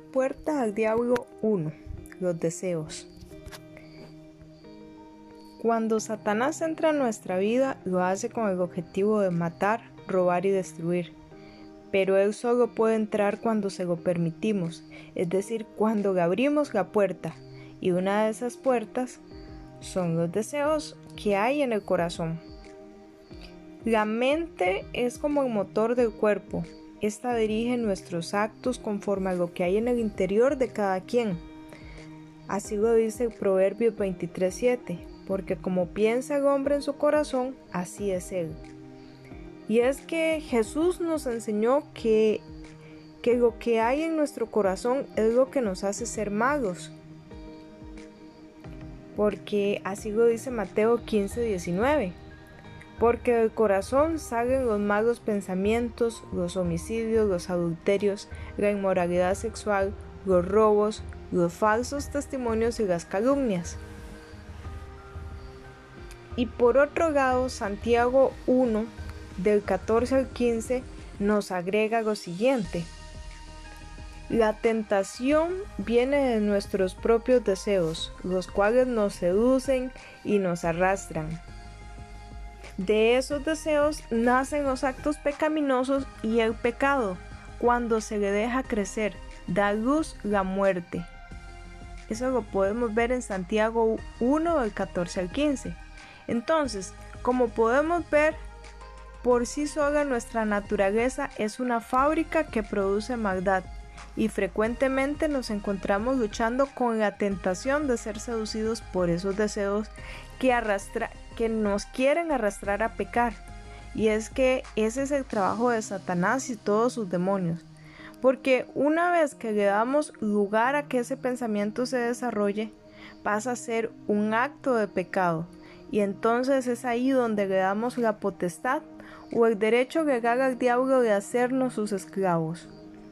Puerta al diablo 1. Los deseos. Cuando Satanás entra en nuestra vida, lo hace con el objetivo de matar, robar y destruir. Pero él solo puede entrar cuando se lo permitimos, es decir, cuando le abrimos la puerta. Y una de esas puertas son los deseos que hay en el corazón. La mente es como el motor del cuerpo. Esta dirige nuestros actos conforme a lo que hay en el interior de cada quien. Así lo dice el Proverbios 23:7, porque como piensa el hombre en su corazón, así es él. Y es que Jesús nos enseñó que lo que hay en nuestro corazón es lo que nos hace ser magos. Porque así lo dice Mateo 15:19. Porque del corazón salen los malos pensamientos, los homicidios, los adulterios, la inmoralidad sexual, los robos, los falsos testimonios y las calumnias. Y por otro lado, Santiago 1, del 14 al 15, nos agrega lo siguiente. La tentación viene de nuestros propios deseos, los cuales nos seducen y nos arrastran. De esos deseos nacen los actos pecaminosos y el pecado, cuando se le deja crecer, da luz la muerte. Eso lo podemos ver en Santiago 1 del 14 al 15. Entonces, como podemos ver, por sí sola nuestra naturaleza es una fábrica que produce maldad y frecuentemente nos encontramos luchando con la tentación de ser seducidos por esos deseos que nos quieren arrastrar a pecar. Y es que ese es el trabajo de Satanás y todos sus demonios. Porque una vez que le damos lugar a que ese pensamiento se desarrolle, pasa a ser un acto de pecado. Y entonces es ahí donde le damos la potestad o el derecho legal al diablo de hacernos sus esclavos.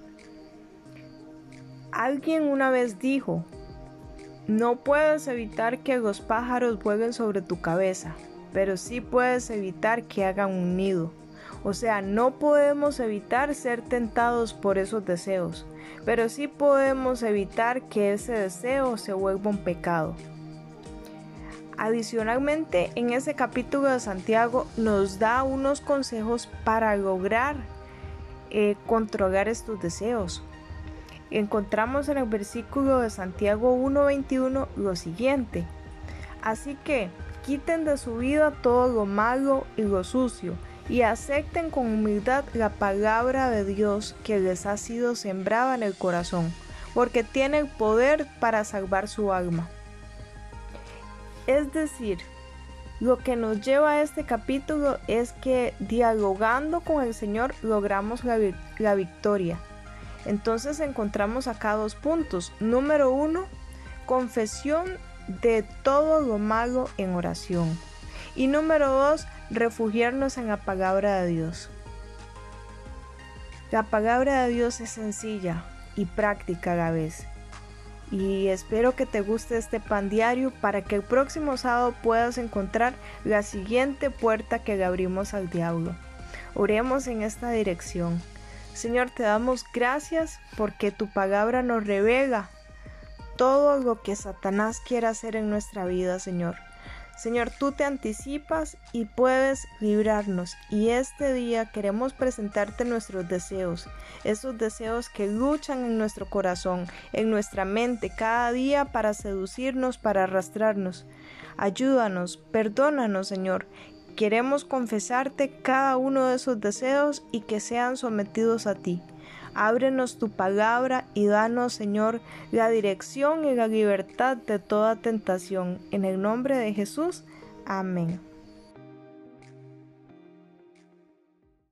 Alguien una vez dijo: no puedes evitar que los pájaros vuelen sobre tu cabeza, pero sí puedes evitar que hagan un nido. O sea, no podemos evitar ser tentados por esos deseos, pero sí podemos evitar que ese deseo se vuelva un pecado. Adicionalmente, en ese capítulo de Santiago nos da unos consejos para lograr controlar estos deseos. Encontramos en el versículo de Santiago 1:21 lo siguiente: así que quiten de su vida todo lo malo y lo sucio y acepten con humildad la palabra de Dios que les ha sido sembrada en el corazón, porque tiene el poder para salvar su alma. Es decir, lo que nos lleva a este capítulo es que dialogando con el Señor logramos la victoria. Entonces encontramos acá dos puntos. Número 1, confesión de todo lo malo en oración. Y número 2, refugiarnos en la palabra de Dios. La palabra de Dios es sencilla y práctica a la vez. Y espero que te guste este pan diario para que el próximo sábado puedas encontrar la siguiente puerta que le abrimos al diablo. Oremos en esta dirección. Señor, te damos gracias porque tu palabra nos revela todo lo que Satanás quiere hacer en nuestra vida, Señor. Señor, tú te anticipas y puedes librarnos. Y este día queremos presentarte nuestros deseos, esos deseos que luchan en nuestro corazón, en nuestra mente, cada día para seducirnos, para arrastrarnos. Ayúdanos, perdónanos, Señor. Queremos confesarte cada uno de esos deseos y que sean sometidos a ti. Ábrenos tu palabra y danos, Señor, la dirección y la libertad de toda tentación. En el nombre de Jesús. Amén.